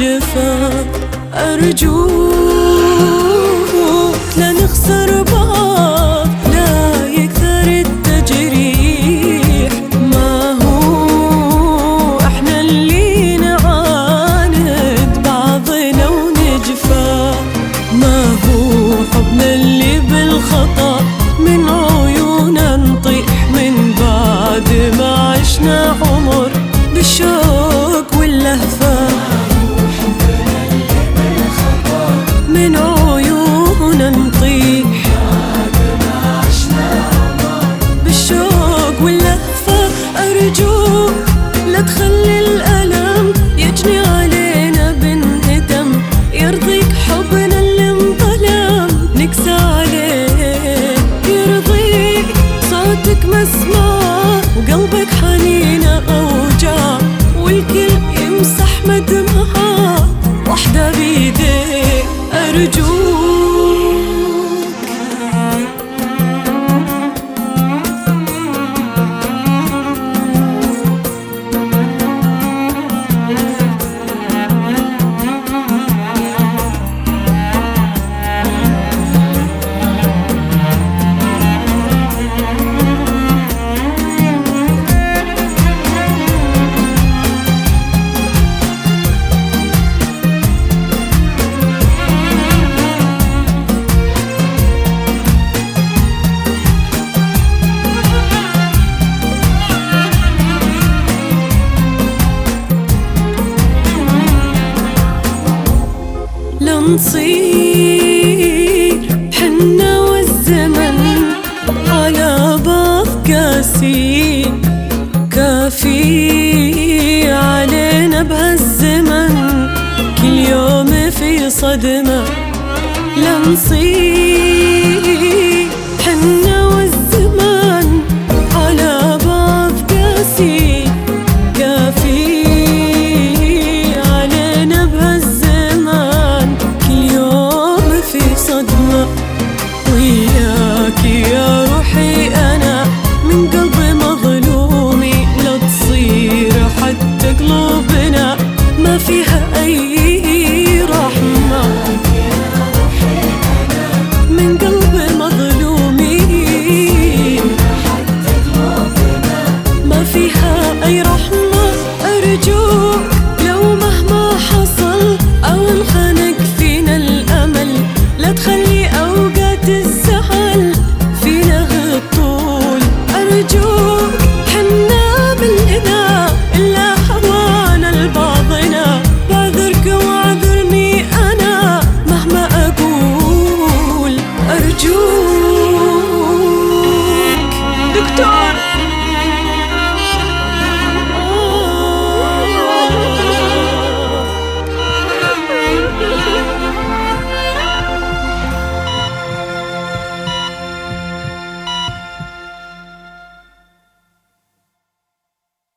الجفا. أرجوك لا نخسر بعض، لا يكثر التجريح. ما هو احنا اللي نعاند بعضنا ونجفا، ما هو حبنا اللي بالخطأ من عيونا نطيح من بعد ما عشنا عمر بالشوق واللهفة. من عيونا نطيح بالشوق واللهفة. أرجوك لا تخلي الألم يجني علينا بنهدم، يرضيك حبنا اللي انظلم نكسى عليه، يرضيك صوتك مسموع وقلبك حنينة أوجاع، والكل يمسح مدمعها وحدة بيديك. أرجوك نصير حنا والزمن على بعض قاسين، كافي علينا بهالزمن كل يوم في صدمة. لا نصير